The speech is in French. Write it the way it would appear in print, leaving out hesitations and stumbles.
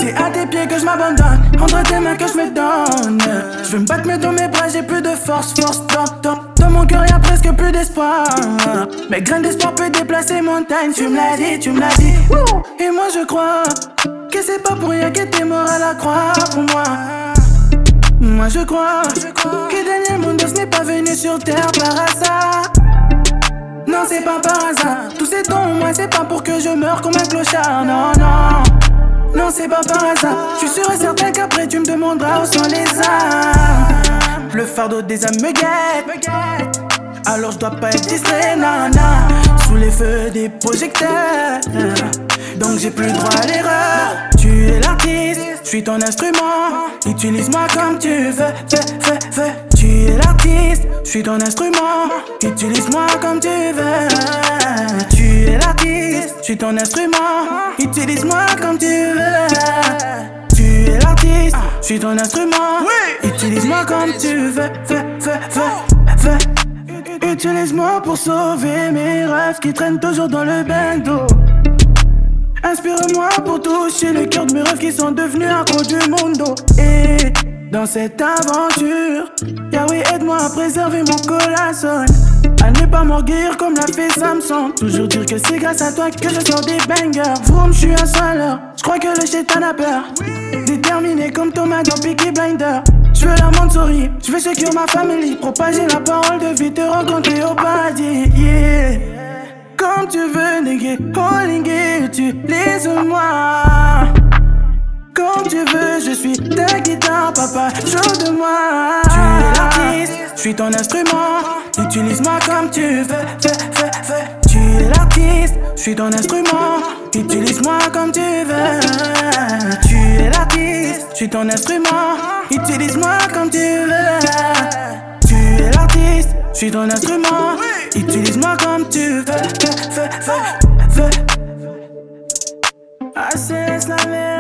C'est à tes pieds que je m'abandonne, entre tes mains que je me donne. Je veux me battre mais dans mes bras j'ai plus de force, dans mon cœur y'a presque plus d'espoir. Mais grain d'espoir peut déplacer montagne, tu me l'as dit. Et moi je crois que c'est pas pour rien que t'es mort à la croix pour moi. Moi je crois que Daniel Mondos n'est pas venu sur terre par hasard. Non c'est pas par hasard, tous ces temps moi c'est pas pour que je meure comme un clochard. Non c'est pas par hasard, je suis sûr et certain qu'après tu me demanderas où sont les âmes. Le fardeau des âmes me guette, alors je dois pas être distrait, sous les feux des projecteurs. Donc j'ai plus le droit à l'erreur. Tu es l'artiste, je suis ton instrument. Utilise-moi comme tu veux, fais. Tu es l'artiste, je suis ton instrument. Utilise-moi comme tu veux. Tu es l'artiste, je suis ton instrument. Utilise-moi comme tu veux. Tu es l'artiste, je suis ton instrument. Utilise-moi comme tu veux, fais. Utilise-moi pour sauver mes rêves qui traînent toujours dans le bendo. Inspire-moi pour toucher le cœur de mes rêves qui sont devenus accros du mundo. Et dans cette aventure, Yahweh aide-moi à préserver mon corazon, à ne pas m'orgueillir comme l'a fait Samson. Toujours dire que c'est grâce à toi que je sors des bangers. Vroom, je suis à 100 à l'heure, je crois que le shaitan a peur. Déterminé comme Thomas dans Peaky Blinder. Je veux la Montsori, je veux secure ma famille, propager la parole de vie, te rencontrer au paradis. Yeah. Comme tu veux, néguer, holinguer, utilise-moi. Comme tu veux, je suis ta guitare, papa, joue de moi. Tu es l'artiste, je suis ton instrument. Utilise-moi comme tu veux, fais. Tu es l'artiste, je suis ton instrument. Utilise-moi comme tu veux. Tu es l'artiste, je suis ton instrument. Utilise-moi comme tu veux. Tu es l'artiste, je suis ton instrument. Utilise-moi comme tu veux, fais. ACS la